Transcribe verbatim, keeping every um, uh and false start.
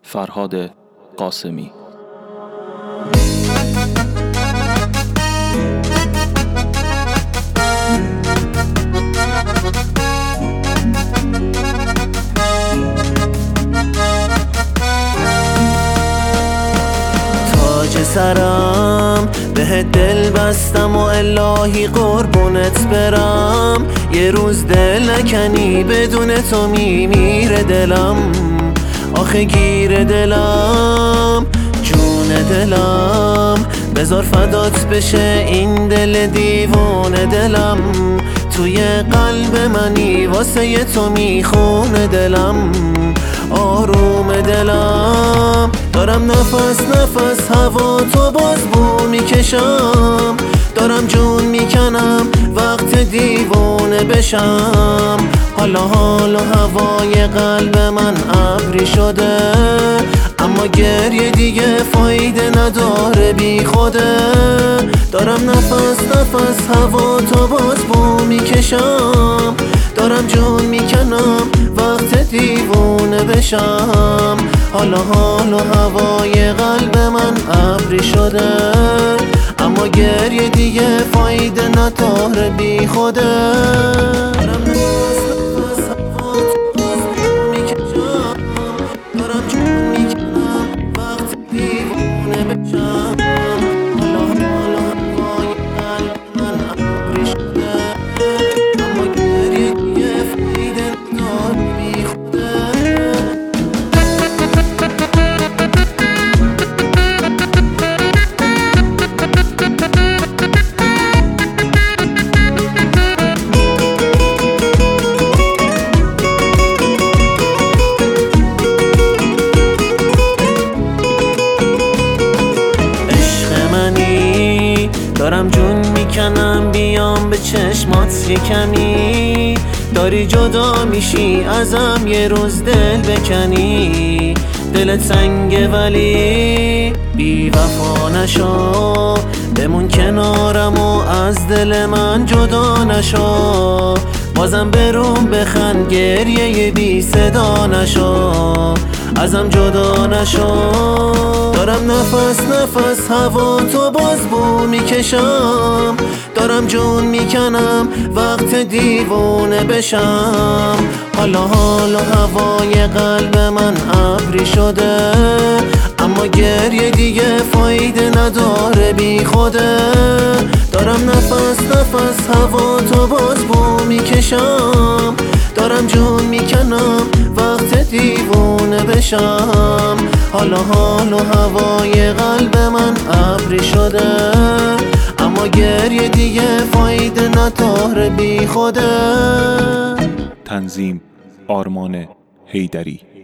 فرهاد قاسمی. تاج سرم به دل بستم و الهی قربونت برم. یه روز دل نکنی بدون تو میمیره دلم. آخه گیر دلم جون دلم، بذار فدات بشه این دل دیوونه دلم. توی قلب منی واسه تو میخونه دلم. آروم دلم دارم نفس نفس هوا تو باز بو میکشم. دارم جون میکنم وقت دیوونه بشم. حالا حالا هوای قلب من ابری شده، اما گریه دیگه فایده نداره بی خوده. دارم نفس نفس هوا تو باز بو میکشم. دارم جون میکنم وقت دیوونه بشم. حالا حالا هوای قلب من ابری شده، اما گریه دیگه فایده نداره بی خوده. دارم نفس نفس هوا تو باز بو میکشم. دارم جون میکنم وقت دیوونه بشم. حالا حالا هوای قلب من ابری شده، اما گریه دیگه فایده نداره بی خوده. دارم جون میکنم بیام به چشمات یه کمی. داری جدا میشی ازم یه روز دل بکنی. دلت سنگه ولی بی وفا نشو. بمون کنارم و از دل من جدا نشو. بازم بروم بخند گریه بی صدا نشو. ازم جدا نشو. دارم نفس نفس هوا تو باز بو میکشم. دارم جون میکنم وقت دیوونه بشم. حالا حالا هوای قلب من ابری شده، اما گریه دیگه فایده نداره بی خوده. دارم نفس نفس هوا تو باز بو میکشم. دارم جون میکنم وقت دیوونه بشم. حالا حالا هوای قلب من ابری شده، اما گریه دیگه فایده نداره بی خوده. تنظیم آرمان حیدری.